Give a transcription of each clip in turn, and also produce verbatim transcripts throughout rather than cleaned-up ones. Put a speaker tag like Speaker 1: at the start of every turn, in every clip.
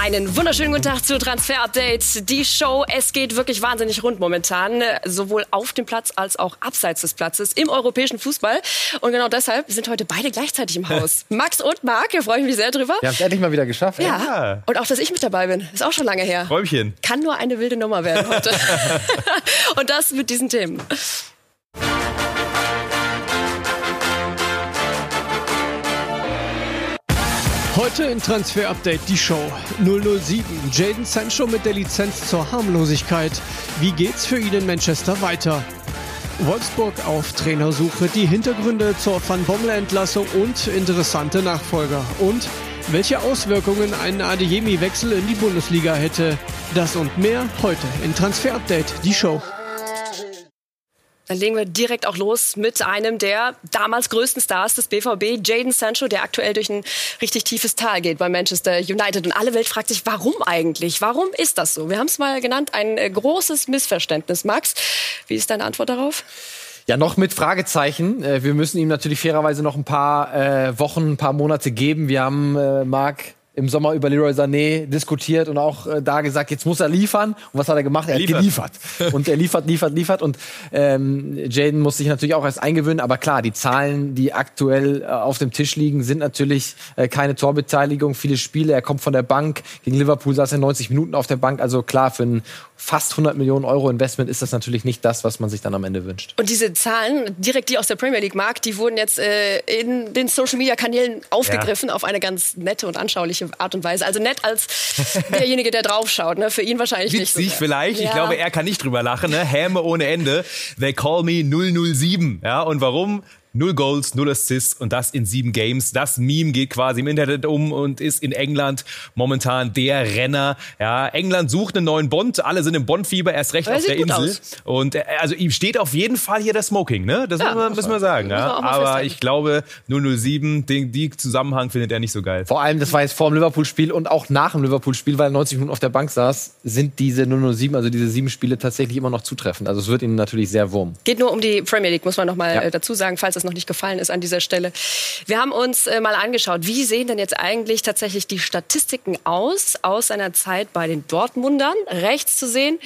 Speaker 1: Einen wunderschönen guten Tag zu Transfer Update. Die Show, es geht wirklich wahnsinnig rund momentan, sowohl auf dem Platz als auch abseits des Platzes im europäischen Fußball. Und genau deshalb sind heute beide gleichzeitig im Haus. Max und Marc, da freue ich mich sehr drüber.
Speaker 2: Wir haben es endlich mal wieder geschafft.
Speaker 1: Ja. ja, und auch, dass ich mit dabei bin, ist auch schon lange her.
Speaker 3: Träumchen.
Speaker 1: Kann nur eine wilde Nummer werden heute. Und das mit diesen Themen.
Speaker 4: Heute in Transfer Update die Show. null null sieben. Jadon Sancho mit der Lizenz zur Harmlosigkeit. Wie geht's für ihn in Manchester weiter? Wolfsburg auf Trainersuche, die Hintergründe zur Van Bommel-Entlassung und interessante Nachfolger. Und welche Auswirkungen ein Adeyemi-Wechsel in die Bundesliga hätte. Das und mehr heute in Transfer Update die Show.
Speaker 1: Dann legen wir direkt auch los mit einem der damals größten Stars des B V B, Jadon Sancho, der aktuell durch ein richtig tiefes Tal geht bei Manchester United. Und alle Welt fragt sich, warum eigentlich? Warum ist das so? Wir haben es mal genannt, ein großes Missverständnis. Max, wie ist deine Antwort darauf?
Speaker 2: Ja, noch mit Fragezeichen. Wir müssen ihm natürlich fairerweise noch ein paar äh, Wochen, ein paar Monate geben. Wir haben, äh, Marc, im Sommer über Leroy Sané diskutiert und auch äh, da gesagt, jetzt muss er liefern. Und was hat er gemacht? Er hat
Speaker 3: liefert.
Speaker 2: geliefert. Und er liefert, liefert, liefert. Und ähm, Jadon muss sich natürlich auch erst eingewöhnen. Aber klar, die Zahlen, die aktuell äh, auf dem Tisch liegen, sind natürlich äh, keine Torbeteiligung. Viele Spiele, er kommt von der Bank. Gegen Liverpool saß er neunzig Minuten auf der Bank. Also klar, für ein fast hundert Millionen Euro Investment ist das natürlich nicht das, was man sich dann am Ende wünscht.
Speaker 1: Und diese Zahlen, direkt die aus der Premier League, Marc, die wurden jetzt äh, in den Social-Media-Kanälen aufgegriffen, ja, auf eine ganz nette und anschauliche Art und Weise. Also nett als derjenige, der draufschaut. Ne? Für ihn wahrscheinlich
Speaker 3: Witzig
Speaker 1: nicht so.
Speaker 3: Witzig vielleicht.
Speaker 1: Ja.
Speaker 3: Ich glaube, er kann nicht drüber lachen. Ne? Häme ohne Ende. They call me null null sieben. Ja, und warum? Null Goals, null Assists und das in sieben Games. Das Meme geht quasi im Internet um und ist in England momentan der Renner. Ja, England sucht einen neuen Bond. Alle sind im Bond-Fieber, erst recht auf der Insel. Aus. Und äh, also ihm steht auf jeden Fall hier das Smoking, ne? Das ja, müssen, wir, müssen wir sagen. Ja? Aber ich glaube, null null sieben, den die Zusammenhang findet er nicht so geil.
Speaker 2: Vor allem, das war jetzt vor dem Liverpool-Spiel und auch nach dem Liverpool-Spiel, weil er neunzig Minuten auf der Bank saß, sind diese null null sieben, also diese sieben Spiele tatsächlich immer noch zutreffend. Also es wird ihm natürlich sehr wurm.
Speaker 1: Geht nur um die Premier League, muss man noch mal
Speaker 2: ja.
Speaker 1: dazu sagen, falls es noch nicht gefallen ist an dieser Stelle. Wir haben uns äh, mal angeschaut, wie sehen denn jetzt eigentlich tatsächlich die Statistiken aus, aus seiner Zeit bei den Dortmundern. Rechts zu sehen,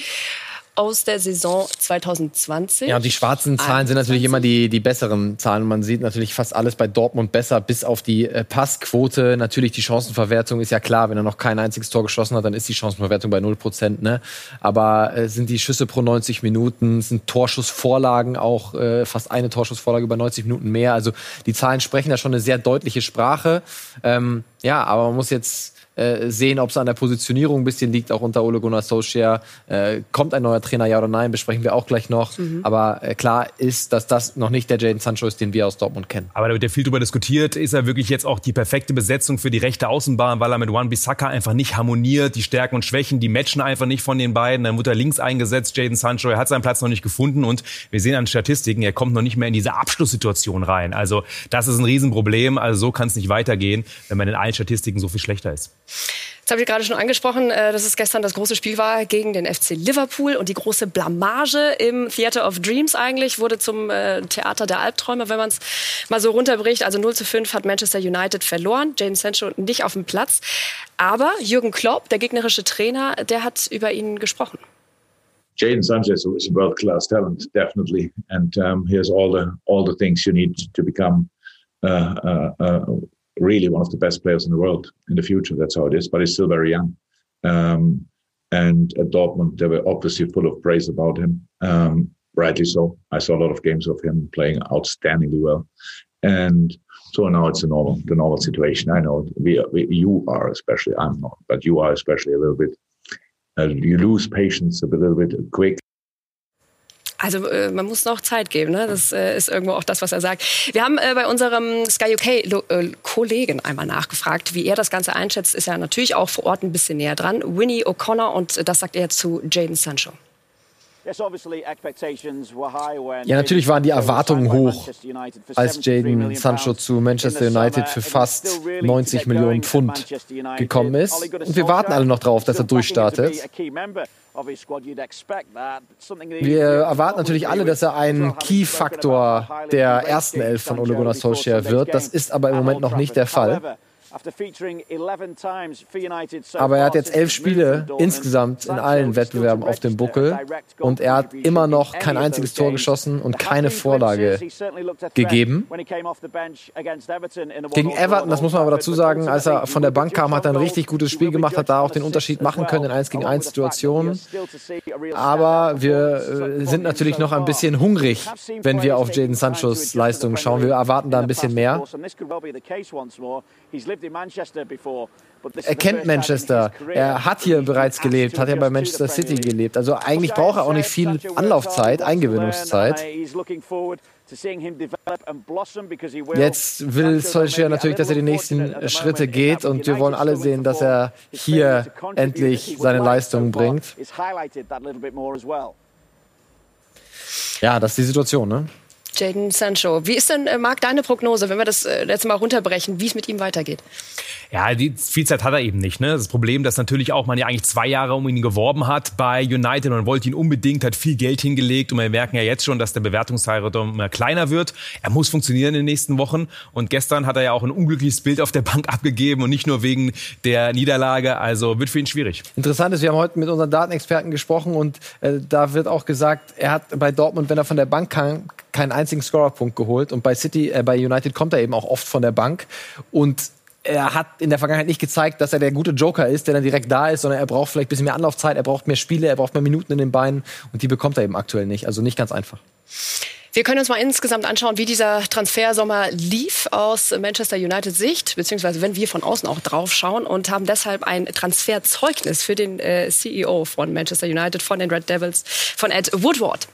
Speaker 1: aus der Saison zwanzig zwanzig.
Speaker 2: Ja, und die schwarzen Zahlen sind natürlich immer die, die besseren Zahlen. Man sieht natürlich fast alles bei Dortmund besser, bis auf die äh, Passquote. Natürlich die Chancenverwertung ist ja klar, wenn er noch kein einziges Tor geschossen hat, dann ist die Chancenverwertung bei null Prozent. Ne? Aber äh, sind die Schüsse pro neunzig Minuten, sind Torschussvorlagen auch äh, fast eine Torschussvorlage über neunzig Minuten mehr. Also die Zahlen sprechen da schon eine sehr deutliche Sprache. Ähm, ja, aber man muss jetzt Äh, sehen, ob es an der Positionierung ein bisschen liegt, auch unter Ole Gunnar Solskjaer. Äh, kommt ein neuer Trainer, ja oder nein, besprechen wir auch gleich noch. Mhm. Aber äh, klar ist, dass das noch nicht der Jadon Sancho ist, den wir aus Dortmund kennen.
Speaker 3: Aber da wird ja viel drüber diskutiert. Ist er wirklich jetzt auch die perfekte Besetzung für die rechte Außenbahn, weil er mit Wan-Bissaka einfach nicht harmoniert, die Stärken und Schwächen, die matchen einfach nicht von den beiden. Dann wird er links eingesetzt, Jadon Sancho. Er hat seinen Platz noch nicht gefunden und wir sehen an Statistiken, er kommt noch nicht mehr in diese Abschlusssituation rein. Also das ist ein Riesenproblem. Also so kann es nicht weitergehen, wenn man in allen Statistiken so viel schlechter ist.
Speaker 1: Jetzt habe ich gerade schon angesprochen, dass es gestern das große Spiel war gegen den F C Liverpool und die große Blamage im Theater of Dreams eigentlich wurde zum Theater der Albträume, wenn man es mal so runterbricht. Also null zu fünf hat Manchester United verloren, Jadon Sancho nicht auf dem Platz. Aber Jürgen Klopp, der gegnerische Trainer, der hat über ihn gesprochen.
Speaker 5: Jadon Sancho is a world-class talent, definitely, and um, he has all the all the things you need to become Uh, uh, uh, really one of the best players in the world in the future. That's how it is, but he's still very young. Um, and at Dortmund, they were obviously full of praise about him, um, rightly so. I saw a lot of games of him playing outstandingly well. And so now it's a normal, the normal situation. I know we, we you are especially, I'm not, but you are especially a little bit, uh, you lose patience a little bit quick.
Speaker 1: Also äh, man muss noch Zeit geben, ne? Das äh, ist irgendwo auch das, was er sagt. Wir haben äh, bei unserem Sky U K-Kollegen äh, einmal nachgefragt, wie er das Ganze einschätzt. Ist ja natürlich auch vor Ort ein bisschen näher dran. Winnie O'Connor, und das sagt er zu Jadon Sancho.
Speaker 2: Ja, natürlich waren die Erwartungen hoch, als Jadon Sancho zu Manchester United für fast neunzig Millionen Pfund gekommen ist. Und wir warten alle noch drauf, dass er durchstartet. Wir erwarten natürlich alle, dass er ein Key-Faktor der ersten Elf von Ole Gunnar Solskjaer wird. Das ist aber im Moment noch nicht der Fall. Aber er hat jetzt elf Spiele insgesamt in allen Wettbewerben auf dem Buckel und er hat immer noch kein einziges Tor geschossen und keine Vorlage gegeben. Gegen Everton, das muss man aber dazu sagen, als er von der Bank kam, hat er ein richtig gutes Spiel gemacht, hat da auch den Unterschied machen können in eins gegen eins Situationen. Aber wir äh, sind natürlich noch ein bisschen hungrig, wenn wir auf Jadon Sanchos Leistungen schauen. Wir erwarten da ein bisschen mehr. Er kennt Manchester, er hat hier bereits gelebt, hat ja bei Manchester City gelebt. Also eigentlich braucht er auch nicht viel Anlaufzeit, Eingewöhnungszeit. Jetzt will Solskjaer natürlich, dass er die nächsten Schritte geht und wir wollen alle sehen, dass er hier endlich seine Leistungen bringt. Ja, das ist die Situation, ne?
Speaker 1: Jadon Sancho. Wie ist denn, äh, Marc, deine Prognose, wenn wir das äh, jetzt mal runterbrechen, wie es mit ihm weitergeht?
Speaker 3: Ja, die viel Zeit hat er eben nicht. Ne? Das Problem, dass natürlich auch man ja eigentlich zwei Jahre um ihn geworben hat bei United und wollte ihn unbedingt, hat viel Geld hingelegt und wir merken ja jetzt schon, dass der Bewertungshorizont immer kleiner wird. Er muss funktionieren in den nächsten Wochen und gestern hat er ja auch ein unglückliches Bild auf der Bank abgegeben und nicht nur wegen der Niederlage, also wird für ihn schwierig.
Speaker 2: Interessant ist, wir haben heute mit unseren Datenexperten gesprochen und äh, da wird auch gesagt, er hat bei Dortmund, wenn er von der Bank kam, keinen einzigen Scorerpunkt geholt und bei City, äh, bei United kommt er eben auch oft von der Bank und er hat in der Vergangenheit nicht gezeigt, dass er der gute Joker ist, der dann direkt da ist, sondern er braucht vielleicht ein bisschen mehr Anlaufzeit, er braucht mehr Spiele, er braucht mehr Minuten in den Beinen und die bekommt er eben aktuell nicht, also nicht ganz einfach.
Speaker 1: Wir können uns mal insgesamt anschauen, wie dieser Transfersommer lief aus Manchester United Sicht, beziehungsweise wenn wir von außen auch drauf schauen und haben deshalb ein Transferzeugnis für den äh, C E O von Manchester United, von den Red Devils, von Ed Woodward.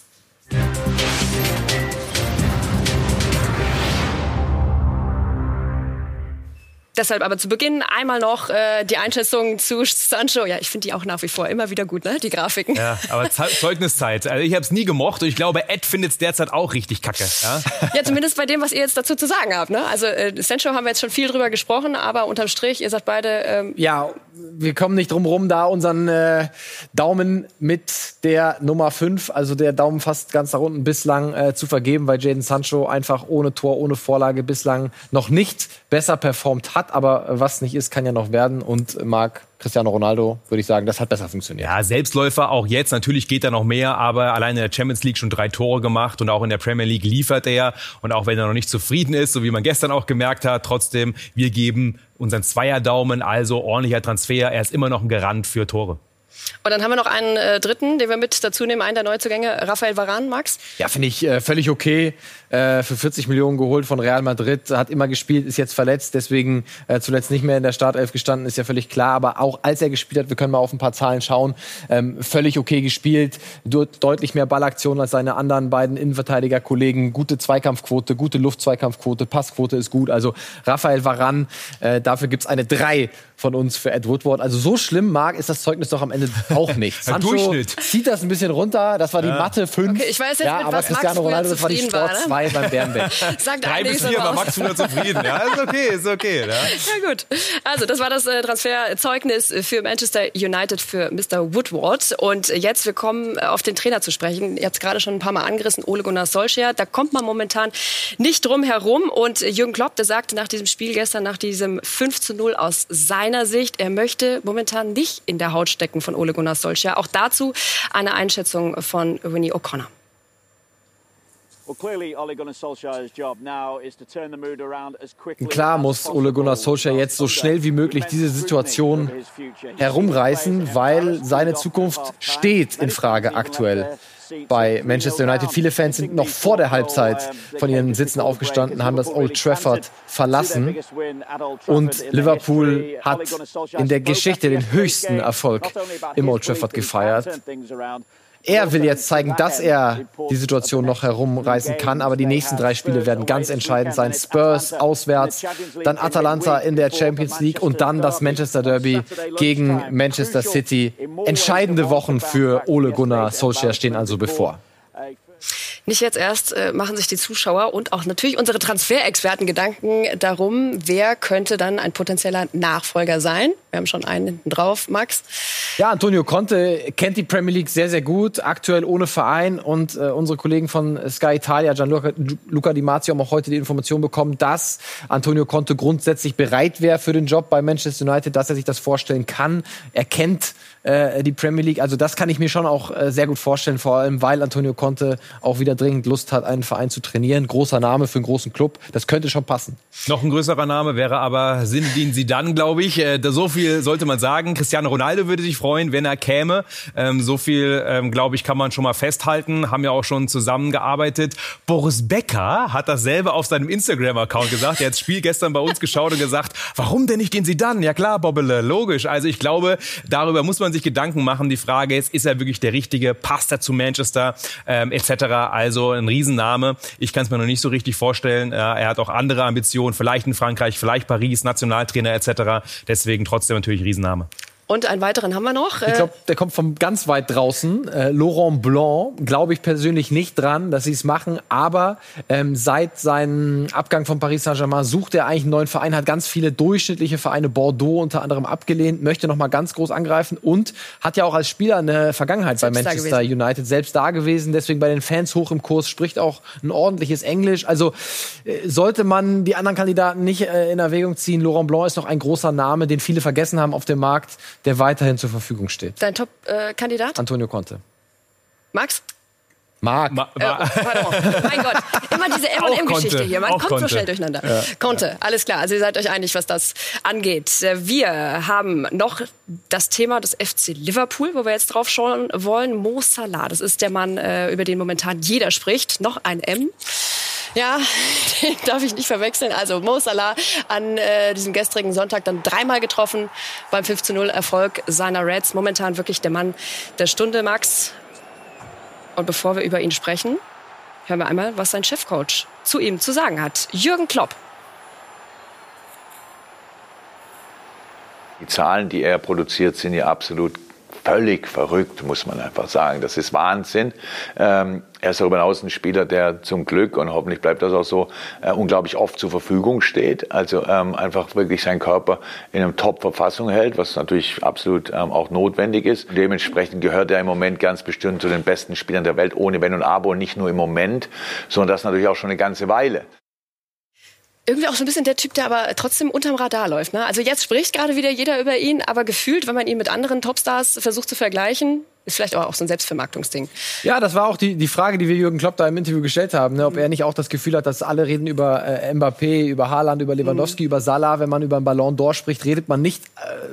Speaker 1: Deshalb aber zu Beginn einmal noch äh, die Einschätzung zu Sancho. Ja, ich finde die auch nach wie vor immer wieder gut, ne? Die Grafiken.
Speaker 3: Ja, aber Ze- Zeugniszeit. Also ich habe es nie gemocht und ich glaube, Ed findet es derzeit auch richtig kacke. Ja?
Speaker 1: Ja, zumindest bei dem, was ihr jetzt dazu zu sagen habt. Ne? Also äh, Sancho haben wir jetzt schon viel drüber gesprochen, aber unterm Strich, ihr sagt beide... Ähm
Speaker 2: ja, wir kommen nicht drum rum, da unseren äh, Daumen mit der Nummer fünf, also der Daumen fast ganz nach unten bislang äh, zu vergeben, weil Jadon Sancho einfach ohne Tor, ohne Vorlage bislang noch nicht besser performt hat. Aber was nicht ist, kann ja noch werden. Und Marc, Cristiano Ronaldo, würde ich sagen, das hat besser funktioniert.
Speaker 3: Ja, Selbstläufer auch jetzt. Natürlich geht da noch mehr, aber allein in der Champions League schon drei Tore gemacht und auch in der Premier League liefert er. Und auch wenn er noch nicht zufrieden ist, so wie man gestern auch gemerkt hat, trotzdem, wir geben unseren Zweierdaumen, also ordentlicher Transfer. Er ist immer noch ein Garant für Tore.
Speaker 1: Und dann haben wir noch einen äh, dritten, den wir mit dazu nehmen, einen der Neuzugänge, Raphael Varane, Max.
Speaker 2: Ja, finde ich äh, völlig okay. Äh, für vierzig Millionen geholt von Real Madrid, hat immer gespielt, ist jetzt verletzt, deswegen äh, zuletzt nicht mehr in der Startelf gestanden, ist ja völlig klar. Aber auch als er gespielt hat, wir können mal auf ein paar Zahlen schauen, ähm, völlig okay gespielt, du, deutlich mehr Ballaktionen als seine anderen beiden Innenverteidiger-Kollegen, gute Zweikampfquote, gute Luftzweikampfquote, Passquote ist gut. Also Raphael Varane, äh, dafür gibt's eine drei von uns für Ed Woodward. Also so schlimm, Marc, ist das Zeugnis doch am Ende auch nicht. Sancho zieht das ein bisschen runter, das war die ja. Matte fünf.
Speaker 1: Okay, ich weiß jetzt,
Speaker 2: ja,
Speaker 1: mit
Speaker 2: aber
Speaker 1: was
Speaker 2: Cristiano
Speaker 1: Max
Speaker 2: Ronaldo, das war die Sport zwei ne? beim Bärenbeck.
Speaker 3: Drei bis vier war Max wieder zufrieden. Ja, ist okay, ist okay. Ja,
Speaker 1: ja gut. Also das war das äh, Transferzeugnis für Manchester United für Mister Woodward. Und jetzt, wir kommen auf den Trainer zu sprechen. Ihr habt es gerade schon ein paar Mal angerissen, Ole Gunnar Solskjaer. Da kommt man momentan nicht drum herum. Und Jürgen Klopp, der sagte nach diesem Spiel gestern, nach diesem fünf zu null aus seiner Sicht, er möchte momentan nicht in der Haut stecken von Ole Gunnar Solskjaer. Auch dazu eine Einschätzung von Winnie O'Connor.
Speaker 2: Klar muss Ole Gunnar Solskjaer jetzt so schnell wie möglich diese Situation herumreißen, weil seine Zukunft steht in Frage aktuell bei Manchester United. Viele Fans sind noch vor der Halbzeit von ihren Sitzen aufgestanden, haben das Old Trafford verlassen. Und Liverpool hat in der Geschichte den höchsten Erfolg im Old Trafford gefeiert. Er will jetzt zeigen, dass er die Situation noch herumreißen kann, aber die nächsten drei Spiele werden ganz entscheidend sein. Spurs auswärts, dann Atalanta in der Champions League und dann das Manchester Derby gegen Manchester City. Entscheidende Wochen für Ole Gunnar Solskjaer stehen also bevor.
Speaker 1: Nicht jetzt erst äh, machen sich die Zuschauer und auch natürlich unsere Transferexperten Gedanken darum, wer könnte dann ein potenzieller Nachfolger sein. Wir haben schon einen hinten drauf. Max?
Speaker 2: Ja, Antonio Conte kennt die Premier League sehr, sehr gut. Aktuell ohne Verein. Und äh, unsere Kollegen von Sky Italia, Gianluca Luca Di Marzio, haben auch heute die Information bekommen, dass Antonio Conte grundsätzlich bereit wäre für den Job bei Manchester United, dass er sich das vorstellen kann. Er kennt äh, die Premier League. Also das kann ich mir schon auch äh, sehr gut vorstellen, vor allem, weil Antonio Conte auch wieder dringend Lust hat, einen Verein zu trainieren. Großer Name für einen großen Club. Das könnte schon passen.
Speaker 3: Noch ein größerer Name wäre aber Zinedine Zidane, glaube ich. Äh, so viel sollte man sagen. Cristiano Ronaldo würde sich freuen, wenn er käme. Ähm, so viel, ähm, glaube ich, kann man schon mal festhalten. Haben ja auch schon zusammengearbeitet. Boris Becker hat dasselbe auf seinem Instagram-Account gesagt. Er hat das Spiel gestern bei uns geschaut und gesagt, warum denn nicht den Zidane? Ja klar, Bobbele, logisch. Also ich glaube, darüber muss man sich Gedanken machen. Die Frage ist, ist er wirklich der Richtige? Passt er zu Manchester? Ähm, et cetera. Also ein Riesenname. Ich kann es mir noch nicht so richtig vorstellen. Äh, er hat auch andere Ambitionen. Vielleicht in Frankreich, vielleicht Paris, Nationaltrainer et cetera. Deswegen trotzdem natürlich Riesenname.
Speaker 1: Und einen weiteren haben wir noch.
Speaker 2: Ich glaube, der kommt von ganz weit draußen. Äh, Laurent Blanc, glaube ich persönlich nicht dran, dass sie es machen. Aber ähm, seit seinem Abgang von Paris Saint-Germain sucht er eigentlich einen neuen Verein, hat ganz viele durchschnittliche Vereine, Bordeaux unter anderem abgelehnt, möchte noch mal ganz groß angreifen und hat ja auch als Spieler eine Vergangenheit selbst bei Manchester United, selbst da gewesen. Deswegen bei den Fans hoch im Kurs, spricht auch ein ordentliches Englisch. Also äh, sollte man die anderen Kandidaten nicht äh, in Erwägung ziehen. Laurent Blanc ist noch ein großer Name, den viele vergessen haben auf dem Markt, der weiterhin zur Verfügung steht.
Speaker 1: Dein Top-Kandidat?
Speaker 2: Äh, Antonio Conte.
Speaker 1: Max?
Speaker 2: Marc.
Speaker 3: Ma-
Speaker 1: äh, pardon. Mein Gott, immer diese M und M-Geschichte hier. Man
Speaker 3: auch
Speaker 1: kommt
Speaker 3: Conte.
Speaker 1: so schnell durcheinander. Ja. Conte, alles klar. Also ihr seid euch einig, was das angeht. Wir haben noch das Thema des F C Liverpool, wo wir jetzt drauf schauen wollen. Mo Salah, das ist der Mann, über den momentan jeder spricht. Noch ein M. Ja, den darf ich nicht verwechseln. Also Mo Salah an äh, diesem gestrigen Sonntag dann dreimal getroffen beim fünf zu null Erfolg seiner Reds. Momentan wirklich der Mann der Stunde, Max. Und bevor wir über ihn sprechen, hören wir einmal, was sein Chefcoach zu ihm zu sagen hat. Jürgen Klopp.
Speaker 6: Die Zahlen, die er produziert, sind ja absolut völlig verrückt, muss man einfach sagen. Das ist Wahnsinn. Ähm, er ist darüber hinaus ein Spieler, der zum Glück, und hoffentlich bleibt das auch so, äh, unglaublich oft zur Verfügung steht. Also ähm, einfach wirklich seinen Körper in einer Top-Verfassung hält, was natürlich absolut ähm, auch notwendig ist. Dementsprechend gehört er im Moment ganz bestimmt zu den besten Spielern der Welt, ohne Wenn und Aber, und nicht nur im Moment, sondern das natürlich auch schon eine ganze Weile.
Speaker 1: Irgendwie auch so ein bisschen der Typ, der aber trotzdem unterm Radar läuft. Ne? Also jetzt spricht gerade wieder jeder über ihn, aber gefühlt, wenn man ihn mit anderen Topstars versucht zu vergleichen, ist vielleicht auch so ein Selbstvermarktungsding.
Speaker 2: Ja, das war auch die, die Frage, die wir Jürgen Klopp da im Interview gestellt haben, ne? Ob mhm. er nicht auch das Gefühl hat, dass alle reden über äh, Mbappé, über Haaland, über Lewandowski, mhm. über Salah. Wenn man über einen Ballon d'Or spricht, redet man nicht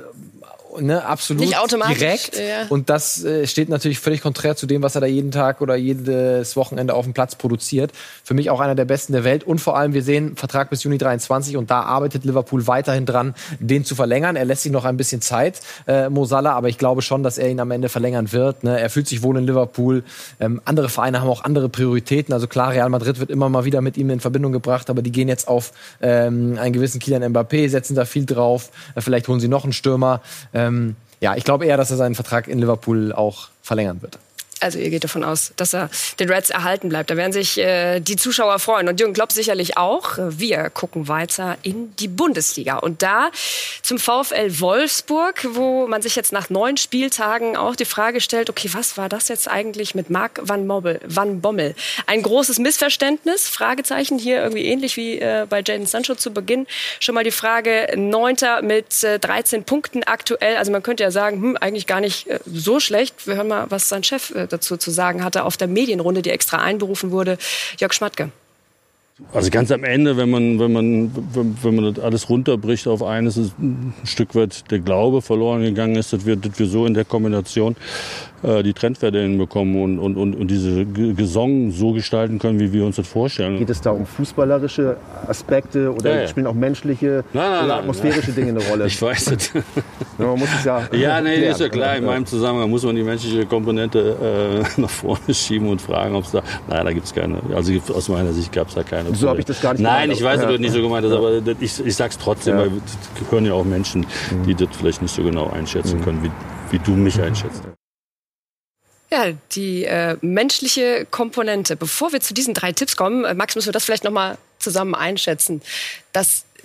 Speaker 2: äh, ne, absolut
Speaker 1: nicht automatisch,
Speaker 2: direkt.
Speaker 1: Ja.
Speaker 2: Und das äh, steht natürlich völlig konträr zu dem, was er da jeden Tag oder jedes Wochenende auf dem Platz produziert. Für mich auch einer der Besten der Welt. Und vor allem, wir sehen Vertrag bis Juni dreiundzwanzig und da arbeitet Liverpool weiterhin dran, den zu verlängern. Er lässt sich noch ein bisschen Zeit, äh, Mo Salah, aber ich glaube schon, dass er ihn am Ende verlängern wird. Ne? Er fühlt sich wohl in Liverpool. Ähm, andere Vereine haben auch andere Prioritäten. Also klar, Real Madrid wird immer mal wieder mit ihm in Verbindung gebracht, aber die gehen jetzt auf ähm, einen gewissen Kylian Mbappé, setzen da viel drauf. Äh, vielleicht holen sie noch einen Stürmer. Ähm, ja, ich glaube eher, dass er seinen Vertrag in Liverpool auch verlängern wird.
Speaker 1: Also ihr geht davon aus, dass er den Reds erhalten bleibt. Da werden sich äh, die Zuschauer freuen und Jürgen Klopp sicherlich auch. Wir gucken weiter in die Bundesliga und da zum VfL Wolfsburg, wo man sich jetzt nach neun Spieltagen auch die Frage stellt, okay, was war das jetzt eigentlich mit Marc van, Mobbel, van Bommel? Ein großes Missverständnis, Fragezeichen hier irgendwie ähnlich wie äh, bei Jadon Sancho zu Beginn. Schon mal die Frage, Neunter mit äh, dreizehn Punkten aktuell. Also man könnte ja sagen, hm, eigentlich gar nicht äh, so schlecht. Wir hören mal, was sein Chef äh, dazu zu sagen hatte auf der Medienrunde, die extra einberufen wurde. Jörg Schmatke.
Speaker 7: Also ganz am Ende, wenn man, wenn man, wenn, wenn man das alles runterbricht auf eines, ist ein Stück weit der Glaube verloren gegangen ist, dass wir, dass wir so in der Kombination äh, die Trendwerte hinbekommen und, und, und, und diese Saison so gestalten können, wie wir uns das vorstellen.
Speaker 8: Geht es da um fußballerische Aspekte oder
Speaker 7: ja, ja.
Speaker 8: spielen auch menschliche
Speaker 7: nein, nein,
Speaker 8: oder
Speaker 7: nein,
Speaker 8: atmosphärische
Speaker 7: nein.
Speaker 8: Dinge eine Rolle?
Speaker 7: Ich weiß es.
Speaker 8: Ja, man muss es ja
Speaker 7: ja, nee,
Speaker 8: klären.
Speaker 7: ist ja klar. In meinem Zusammenhang muss man die menschliche Komponente äh, nach vorne schieben und fragen, ob es da... Nein, da gibt es keine. Also aus meiner Sicht gab es da keine.
Speaker 8: So habe ich das gar nicht
Speaker 7: Nein,
Speaker 8: gemeint.
Speaker 7: ich weiß, dass
Speaker 8: ja.
Speaker 7: du nicht so gemeint hast, aber ich, ich sag's trotzdem,
Speaker 8: Ja.
Speaker 7: weil es hören ja auch Menschen, die das vielleicht nicht so genau einschätzen können, wie, wie du mich einschätzt.
Speaker 1: Ja, die äh, menschliche Komponente. Bevor wir zu diesen drei Tipps kommen, äh, Max, müssen wir das vielleicht noch mal zusammen einschätzen. Das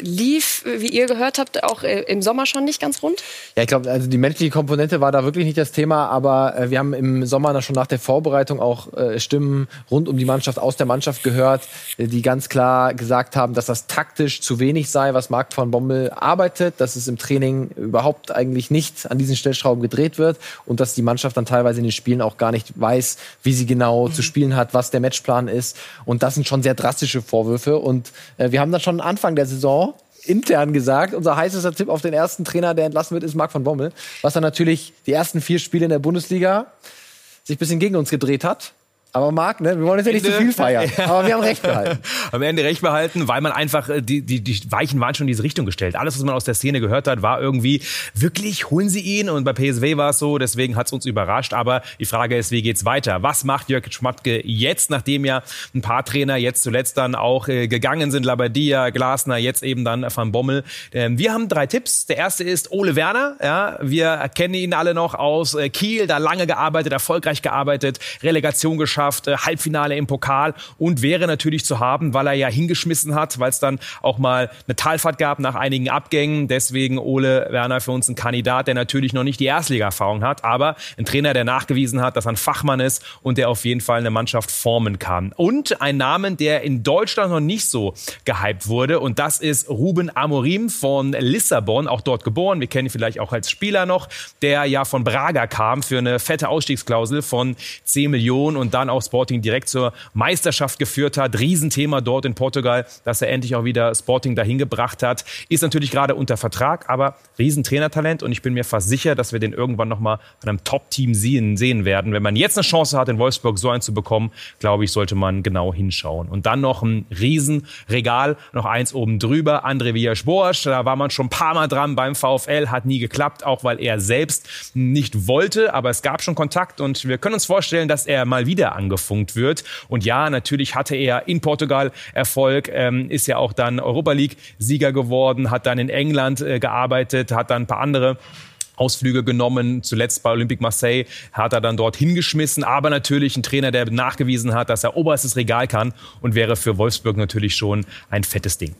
Speaker 1: lief, wie ihr gehört habt, auch äh, im Sommer schon nicht ganz rund?
Speaker 2: Ja, ich glaube, also die menschliche Komponente war da wirklich nicht das Thema, aber äh, wir haben im Sommer schon nach der Vorbereitung auch äh, Stimmen rund um die Mannschaft, aus der Mannschaft gehört, äh, die ganz klar gesagt haben, dass das taktisch zu wenig sei, was Marc van Bommel arbeitet, dass es im Training überhaupt eigentlich nicht an diesen Stellschrauben gedreht wird und dass die Mannschaft dann teilweise in den Spielen auch gar nicht weiß, wie sie genau mhm. zu spielen hat, was der Matchplan ist. Und das sind schon sehr drastische Vorwürfe. Und äh, wir haben dann schon Anfang der Saison intern gesagt, unser heißester Tipp auf den ersten Trainer, der entlassen wird, ist Marc van Bommel. Was dann natürlich die ersten vier Spiele in der Bundesliga sich ein bisschen gegen uns gedreht hat. Aber Marc, ne, wir wollen jetzt ja nicht zu viel feiern, ja. aber wir haben recht behalten.
Speaker 3: Am Ende recht behalten, weil man einfach, die, die, die Weichen waren schon in diese Richtung gestellt. Alles, was man aus der Szene gehört hat, war irgendwie, wirklich, holen sie ihn? Und bei P S V war es so, deswegen hat es uns überrascht. Aber die Frage ist, wie geht's weiter? Was macht Jörg Schmatke jetzt, nachdem ja ein paar Trainer jetzt zuletzt dann auch äh, gegangen sind, Labadia, Glasner, jetzt eben dann Van Bommel. Ähm, wir haben drei Tipps. Der erste ist Ole Werner. Ja, wir kennen ihn alle noch aus äh, Kiel, da lange gearbeitet, erfolgreich gearbeitet, Relegation geschafft. Halbfinale im Pokal und wäre natürlich zu haben, weil er ja hingeschmissen hat, weil es dann auch mal eine Talfahrt gab nach einigen Abgängen. Deswegen Ole Werner für uns ein Kandidat, der natürlich noch nicht die Erstliga-Erfahrung hat, aber ein Trainer, der nachgewiesen hat, dass er ein Fachmann ist und der auf jeden Fall eine Mannschaft formen kann. Und ein Name, der in Deutschland noch nicht so gehypt wurde, und das ist Ruben Amorim von Lissabon, auch dort geboren. Wir kennen ihn vielleicht auch als Spieler noch, der ja von Braga kam für eine fette Ausstiegsklausel von zehn Millionen und dann auch Sporting direkt zur Meisterschaft geführt hat. Riesenthema dort in Portugal, dass er endlich auch wieder Sporting dahin gebracht hat. Ist natürlich gerade unter Vertrag, aber Riesentrainertalent, und ich bin mir fast sicher, dass wir den irgendwann nochmal von einem Top-Team sehen, sehen werden. Wenn man jetzt eine Chance hat, in Wolfsburg so einen zu bekommen, glaube ich, sollte man genau hinschauen. Und dann noch ein Riesenregal, noch eins oben drüber, André Villas-Boas. Da war man schon ein paar Mal dran beim VfL, hat nie geklappt, auch weil er selbst nicht wollte, aber es gab schon Kontakt und wir können uns vorstellen, dass er mal wieder angefunkt wird. Und ja, natürlich hatte er in Portugal Erfolg, ähm, ist ja auch dann Europa League-Sieger geworden, hat dann in England äh, gearbeitet, hat dann ein paar andere Ausflüge genommen, zuletzt bei Olympique Marseille hat er dann dort hingeschmissen, aber natürlich ein Trainer, der nachgewiesen hat, dass er oberstes Regal kann und wäre für Wolfsburg natürlich schon ein fettes Ding.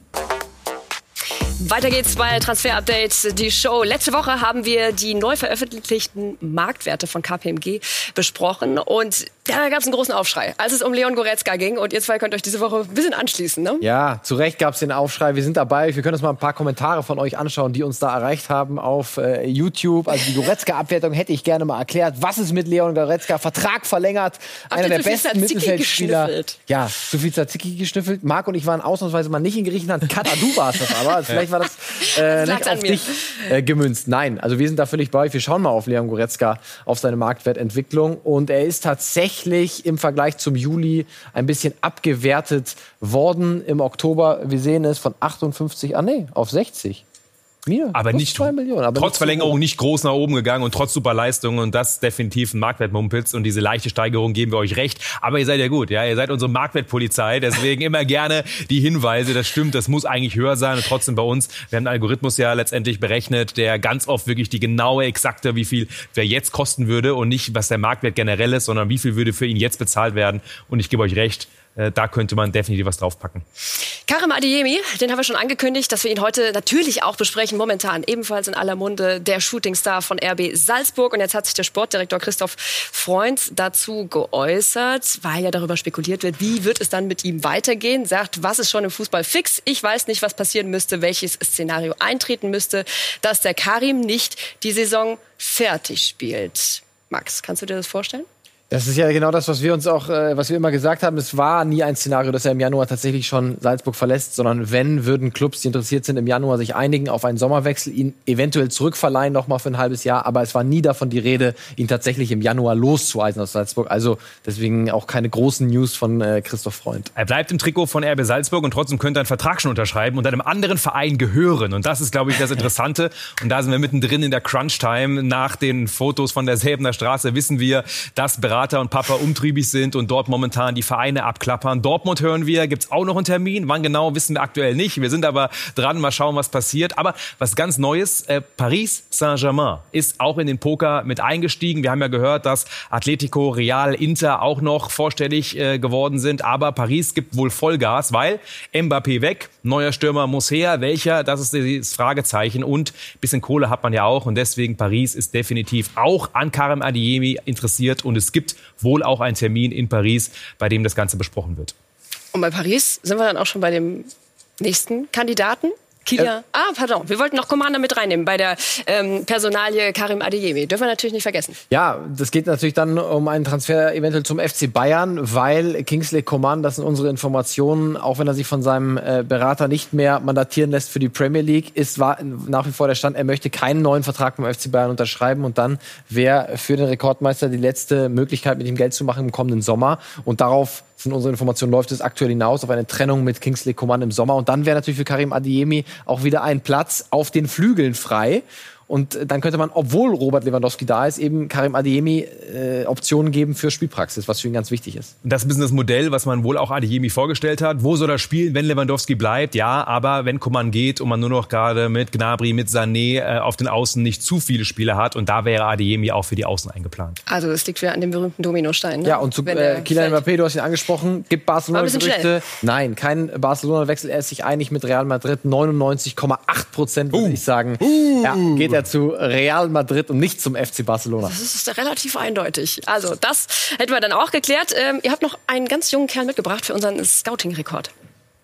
Speaker 1: Weiter geht's bei Transfer Update, die Show. Letzte Woche haben wir die neu veröffentlichten Marktwerte von K P M G besprochen und da gab es einen großen Aufschrei, als es um Leon Goretzka ging, und ihr zwei könnt euch diese Woche ein bisschen anschließen, ne?
Speaker 2: Ja, zu Recht gab es den Aufschrei. Wir sind dabei. Wir können uns mal ein paar Kommentare von euch anschauen, die uns da erreicht haben auf äh, YouTube. Also die Goretzka-Abwertung hätte ich gerne mal erklärt. Was ist mit Leon Goretzka? Vertrag verlängert.
Speaker 1: Habt
Speaker 2: einer der
Speaker 1: zu viel
Speaker 2: besten
Speaker 1: Tzatziki
Speaker 2: Mittelfeldspieler.
Speaker 1: geschnüffelt?
Speaker 2: Ja, zu viel Tzatziki geschnüffelt. Marc und ich waren ausnahmsweise mal nicht in Griechenland. Kat, du warst das aber. Also vielleicht war das äh, nicht auf dich äh, gemünzt. Nein, also wir sind da völlig bei euch. Wir schauen mal auf Leon Goretzka, auf seine Marktwertentwicklung. Und er ist tatsächlich im Vergleich zum Juli ein bisschen abgewertet worden im Oktober. Wir sehen es von achtundfünfzig, ah nee, auf sechzig. Mir,
Speaker 3: aber nicht,
Speaker 2: Millionen, aber
Speaker 3: trotz
Speaker 2: nicht
Speaker 3: Verlängerung
Speaker 2: so
Speaker 3: nicht groß nach oben gegangen und trotz super Leistung, und das definitiv ein Marktwertmumpitz, und diese leichte Steigerung geben wir euch recht. Aber ihr seid ja gut, ja, ihr seid unsere Marktwertpolizei, deswegen immer gerne die Hinweise, das stimmt, das muss eigentlich höher sein, und trotzdem bei uns, wir haben einen Algorithmus ja letztendlich berechnet, der ganz oft wirklich die genaue, exakte, wie viel wer jetzt kosten würde und nicht, was der Marktwert generell ist, sondern wie viel würde für ihn jetzt bezahlt werden, und ich gebe euch recht, da könnte man definitiv was draufpacken.
Speaker 1: Karim Adeyemi, den haben wir schon angekündigt, dass wir ihn heute natürlich auch besprechen. Momentan ebenfalls in aller Munde der Shootingstar von R B Salzburg. Und jetzt hat sich der Sportdirektor Christoph Freund dazu geäußert, weil ja darüber spekuliert wird, wie wird es dann mit ihm weitergehen. Sagt, was ist schon im Fußball fix? Ich weiß nicht, was passieren müsste, welches Szenario eintreten müsste, dass der Karim nicht die Saison fertig spielt. Max, kannst du dir das vorstellen?
Speaker 2: Das ist ja genau das, was wir uns auch, äh, was wir immer gesagt haben. Es war nie ein Szenario, dass er im Januar tatsächlich schon Salzburg verlässt, sondern wenn, würden Clubs, die interessiert sind, im Januar sich einigen auf einen Sommerwechsel, ihn eventuell zurückverleihen noch mal für ein halbes Jahr. Aber es war nie davon die Rede, ihn tatsächlich im Januar loszueisen aus Salzburg. Also deswegen auch keine großen News von äh, Christoph Freund.
Speaker 3: Er bleibt im Trikot von R B Salzburg und trotzdem könnte er einen Vertrag schon unterschreiben und einem anderen Verein gehören. Und das ist, glaube ich, das Interessante. Und da sind wir mittendrin in der Crunch-Time. Nach den Fotos von der Säbener Straße wissen wir, dass bereits Vater und Papa umtriebig sind und dort momentan die Vereine abklappern. Dortmund hören wir, gibt's auch noch einen Termin. Wann genau, wissen wir aktuell nicht. Wir sind aber dran, mal schauen, was passiert. Aber was ganz Neues, äh, Paris Saint-Germain ist auch in den Poker mit eingestiegen. Wir haben ja gehört, dass Atletico, Real, Inter auch noch vorstellig äh, geworden sind. Aber Paris gibt wohl Vollgas, weil Mbappé weg, neuer Stürmer muss her. Welcher? Das ist das Fragezeichen. Und ein bisschen Kohle hat man ja auch. Und deswegen Paris ist definitiv auch an Karim Adeyemi interessiert. Und es gibt wohl auch einen Termin in Paris, bei dem das Ganze besprochen wird.
Speaker 1: Und bei Paris sind wir dann auch schon bei dem nächsten Kandidaten. Kieler. Äh, ah, pardon. Wir wollten noch Commander mit reinnehmen bei der ähm, Personalie Karim Adeyemi. Dürfen wir natürlich nicht vergessen.
Speaker 2: Ja, das geht natürlich dann um einen Transfer eventuell zum F C Bayern, weil Kingsley Coman, das sind unsere Informationen, auch wenn er sich von seinem äh, Berater nicht mehr mandatieren lässt für die Premier League, ist war nach wie vor der Stand, er möchte keinen neuen Vertrag beim F C Bayern unterschreiben und dann wäre für den Rekordmeister die letzte Möglichkeit, mit ihm Geld zu machen im kommenden Sommer. Und darauf sind unsere Informationen, läuft es aktuell hinaus auf eine Trennung mit Kingsley Coman im Sommer. Und dann wäre natürlich für Karim Adeyemi auch wieder ein Platz auf den Flügeln frei. Und dann könnte man, obwohl Robert Lewandowski da ist, eben Karim Adeyemi äh, Optionen geben für Spielpraxis, was für ihn ganz wichtig ist.
Speaker 3: Und das ist ein bisschen das Modell, was man wohl auch Adeyemi vorgestellt hat. Wo soll er spielen, wenn Lewandowski bleibt? Ja, aber wenn Coman geht und man nur noch gerade mit Gnabry, mit Sané äh, auf den Außen nicht zu viele Spieler hat. Und da wäre Adeyemi auch für die Außen eingeplant.
Speaker 1: Also es liegt wieder an dem berühmten Dominostein. Ne?
Speaker 2: Ja, und zu äh, Kylian Mbappé, du hast ihn angesprochen, gibt Barcelona Gerüchte. Nein, kein Barcelona-Wechsel. Er ist sich einig mit Real Madrid. neunundneunzig Komma acht Prozent würde uh. ich sagen. Uh. Ja, geht er zu Real Madrid und nicht zum F C Barcelona.
Speaker 1: Das ist relativ eindeutig. Also das hätten wir dann auch geklärt. Ähm, ihr habt noch einen ganz jungen Kerl mitgebracht für unseren Scouting-Rekord.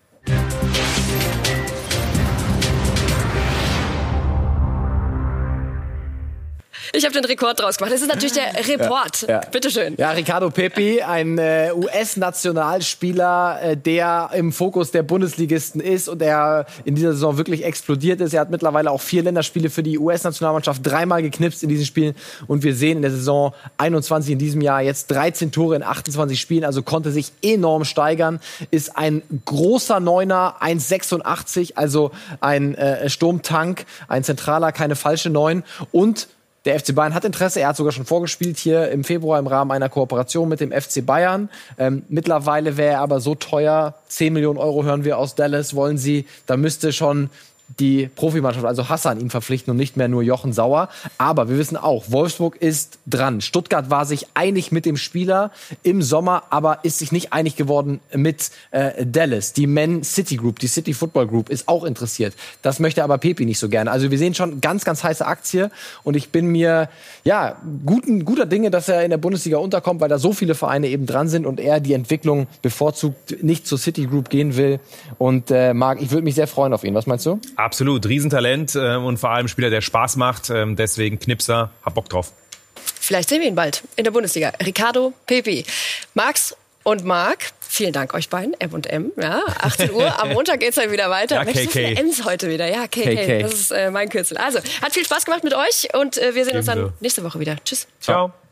Speaker 1: Ich habe den Rekord draus gemacht. Das ist natürlich der Report.
Speaker 2: Ja, ja.
Speaker 1: Bitte schön.
Speaker 2: Ja, Ricardo Pepi, ein äh, U S-Nationalspieler, äh, der im Fokus der Bundesligisten ist und der in dieser Saison wirklich explodiert ist. Er hat mittlerweile auch vier Länderspiele für die U S-Nationalmannschaft dreimal geknipst in diesen Spielen. Und wir sehen in der Saison einundzwanzig in diesem Jahr jetzt dreizehn Tore in achtundzwanzig Spielen. Also konnte sich enorm steigern. Ist ein großer Neuner, eins Komma sechsundachtzig, also ein äh, Sturmtank, ein Zentraler, keine falsche Neun. Und der F C Bayern hat Interesse, er hat sogar schon vorgespielt hier im Februar im Rahmen einer Kooperation mit dem F C Bayern. Ähm, mittlerweile wäre er aber so teuer, zehn Millionen Euro hören wir aus Dallas, wollen sie, da müsste schon die Profimannschaft, also Hassan, ihn verpflichten und nicht mehr nur Jochen Sauer. Aber wir wissen auch, Wolfsburg ist dran. Stuttgart war sich einig mit dem Spieler im Sommer, aber ist sich nicht einig geworden mit äh, Dallas. Die Man City Group, die City Football Group ist auch interessiert. Das möchte aber Pepi nicht so gerne. Also wir sehen schon ganz, ganz heiße Aktie und ich bin mir ja guten, guter Dinge, dass er in der Bundesliga unterkommt, weil da so viele Vereine eben dran sind und er die Entwicklung bevorzugt nicht zur City Group gehen will. Und äh, Marc, ich würde mich sehr freuen auf ihn. Was meinst du?
Speaker 3: Absolut, Riesentalent äh, und vor allem Spieler, der Spaß macht. Ähm, deswegen Knipser, hab Bock drauf.
Speaker 1: Vielleicht sehen wir ihn bald in der Bundesliga. Ricardo Pepi. Max und Marc, vielen Dank euch beiden, M und M. Ja, achtzehn Uhr, am Montag geht's dann wieder weiter.
Speaker 3: Ja,
Speaker 1: Mensch, so viele
Speaker 3: K K.
Speaker 1: Ms heute wieder. Ja, K K, K K. Das ist äh, mein Kürzel. Also, hat viel Spaß gemacht mit euch und äh, wir sehen uns dann nächste Woche wieder. Tschüss.
Speaker 3: Ciao.